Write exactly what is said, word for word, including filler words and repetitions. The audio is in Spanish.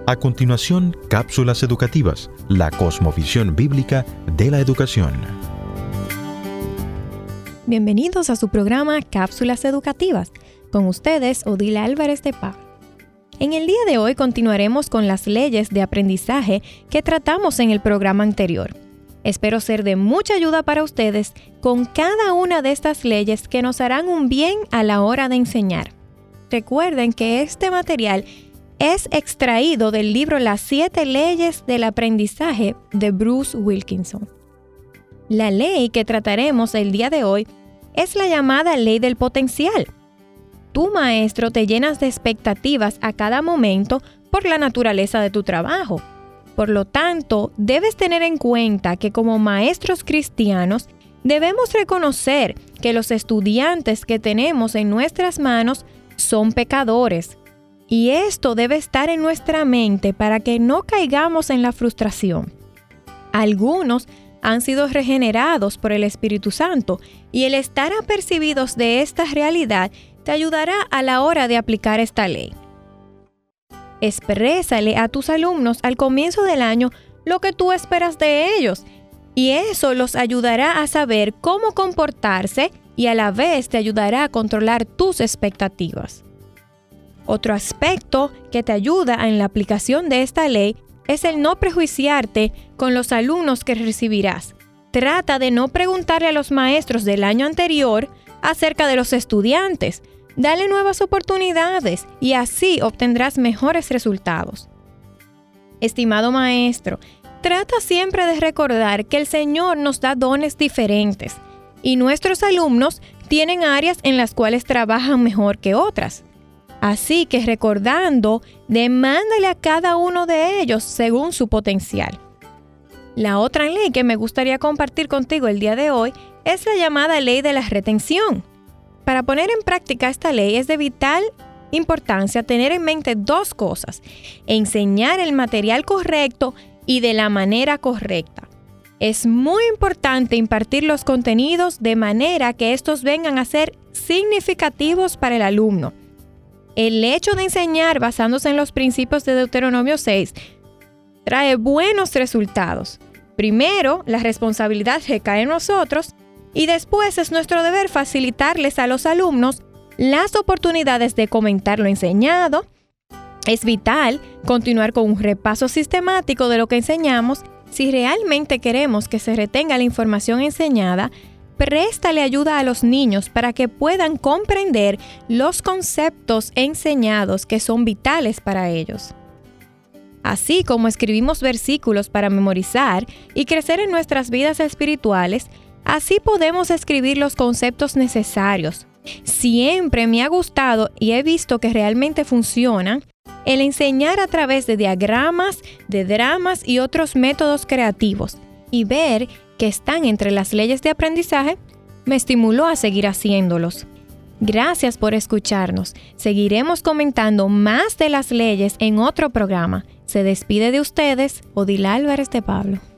A continuación, cápsulas educativas, la cosmovisión bíblica de la educación. Bienvenidos a su programa Cápsulas Educativas. Con ustedes, Odila Álvarez de Pablo. En el día de hoy continuaremos con las leyes de aprendizaje que tratamos en el programa anterior. Espero ser de mucha ayuda para ustedes con cada una de estas leyes que nos harán un bien a la hora de enseñar. Recuerden que este material es extraído del libro Las siete leyes del aprendizaje de Bruce Wilkinson. La ley que trataremos el día de hoy es la llamada ley del potencial. Tú, maestro, te llenas de expectativas a cada momento por la naturaleza de tu trabajo. Por lo tanto, debes tener en cuenta que como maestros cristianos debemos reconocer que los estudiantes que tenemos en nuestras manos son pecadores. Y esto debe estar en nuestra mente para que no caigamos en la frustración. Algunos han sido regenerados por el Espíritu Santo y el estar apercibidos de esta realidad te ayudará a la hora de aplicar esta ley. Exprésale a tus alumnos al comienzo del año lo que tú esperas de ellos y eso los ayudará a saber cómo comportarse y a la vez te ayudará a controlar tus expectativas. Otro aspecto que te ayuda en la aplicación de esta ley es el no prejuiciarte con los alumnos que recibirás. Trata de no preguntarle a los maestros del año anterior acerca de los estudiantes. Dale nuevas oportunidades y así obtendrás mejores resultados. Estimado maestro, trata siempre de recordar que el Señor nos da dones diferentes y nuestros alumnos tienen áreas en las cuales trabajan mejor que otras. Así que recordando, demándale a cada uno de ellos según su potencial. La otra ley que me gustaría compartir contigo el día de hoy es la llamada ley de la retención. Para poner en práctica esta ley es de vital importancia tener en mente dos cosas: enseñar el material correcto y de la manera correcta. Es muy importante impartir los contenidos de manera que estos vengan a ser significativos para el alumno. El hecho de enseñar basándose en los principios de Deuteronomio seis trae buenos resultados. Primero, la responsabilidad recae en nosotros y después es nuestro deber facilitarles a los alumnos las oportunidades de comentar lo enseñado. Es vital continuar con un repaso sistemático de lo que enseñamos. Si realmente queremos que se retenga la información enseñada, préstale ayuda a los niños para que puedan comprender los conceptos enseñados que son vitales para ellos. Así como escribimos versículos para memorizar y crecer en nuestras vidas espirituales, así podemos escribir los conceptos necesarios. Siempre me ha gustado y he visto que realmente funciona el enseñar a través de diagramas, de dramas y otros métodos creativos y ver que están entre las leyes de aprendizaje, me estimuló a seguir haciéndolos. Gracias por escucharnos. Seguiremos comentando más de las leyes en otro programa. Se despide de ustedes, Odila Álvarez de Pablo.